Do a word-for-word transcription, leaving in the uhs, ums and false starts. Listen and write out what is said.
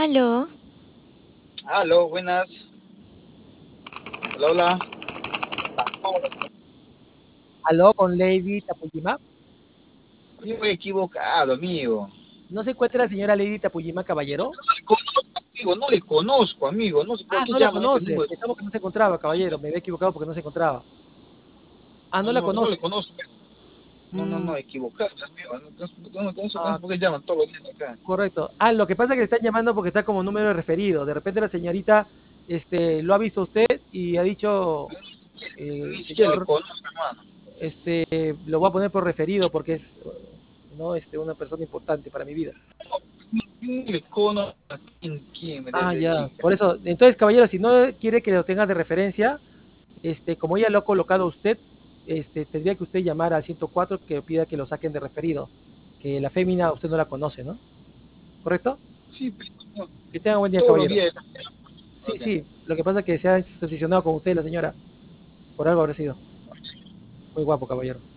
Aló, Aló, buenas. Hola, hola. Aló, con Lady Tapuyima. Amigo equivocado, amigo. ¿No se encuentra la señora Lady Tapuyima Caballero? No le conozco, amigo, no le conozco, amigo. No sé por Ah, qué no la llaman a este conoce. número. Pensamos que no se encontraba, caballero. Me había equivocado porque no se encontraba. Ah, no No, la no, no conoce. le conozco. No, no, Mm, no, equivocado, amigo. No, no, no, no sé no ah, sé por qué llaman todos los días acá. correcto. Ah, lo que pasa es que le están llamando porque está como número de referido. De repente la señorita este, lo ha visto a usted y ha dicho, eh, Ni siquiera le señor, conozco, hermano. este, lo voy a poner por referido porque es no, este, una persona importante para mi vida. Ni le conozco a quién, quién me Ah, debe ya. dedicar. Por eso, entonces, caballero, si no quiere que lo tenga de referencia, este, como ya lo ha colocado usted, este, tendría que usted llamar al ciento cuatro que pida que lo saquen de referido, que la fémina usted no la conoce, ¿no? ¿Correcto? Sí, pero no, Que tenga buen día, todos los caballero. días. Sí, Ok. sí, lo que pasa es que se ha obsesionado con usted, la señora, por algo habrá sido. Muy guapo, caballero.